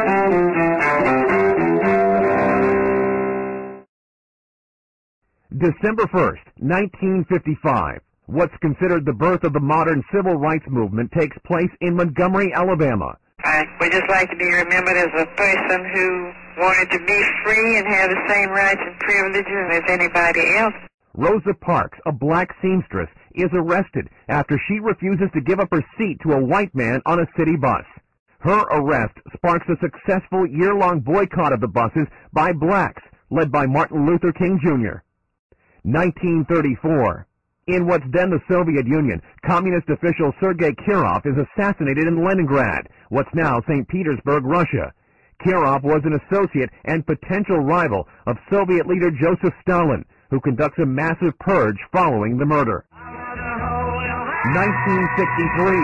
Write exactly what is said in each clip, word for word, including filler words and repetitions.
December first, nineteen fifty-five. What's considered the birth of the modern civil rights movement takes place in Montgomery, Alabama. I would just like to be remembered as a person who wanted to be free and have the same rights and privileges as anybody else. Rosa Parks, a black seamstress, is arrested after she refuses to give up her seat to a white man on a city bus. Her arrest sparks a successful year-long boycott of the buses by blacks, led by Martin Luther King Junior nineteen thirty-four. In what's then the Soviet Union, communist official Sergei Kirov is assassinated in Leningrad, what's now Saint Petersburg, Russia. Kirov was an associate and potential rival of Soviet leader Joseph Stalin, who conducts a massive purge following the murder. nineteen sixty-three.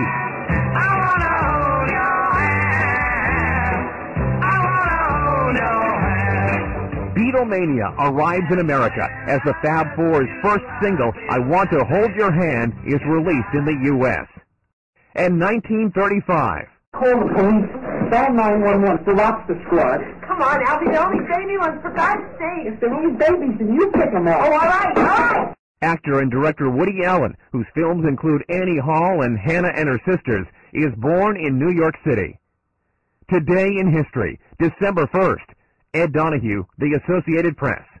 Beatlemania arrives in America as the Fab Four's first single, I Want to Hold Your Hand, is released in the U S And nineteen thirty-five. Call the police. Dial nine one one for lobster squad. Come on, Alfie, they're only baby ones, for God's sake. If they're only babies, then you pick them up. Oh, all right, all right. Actor and director Woody Allen, whose films include Annie Hall and Hannah and Her Sisters, is born in New York City. Today in history, December first. Ed Donahue, The Associated Press.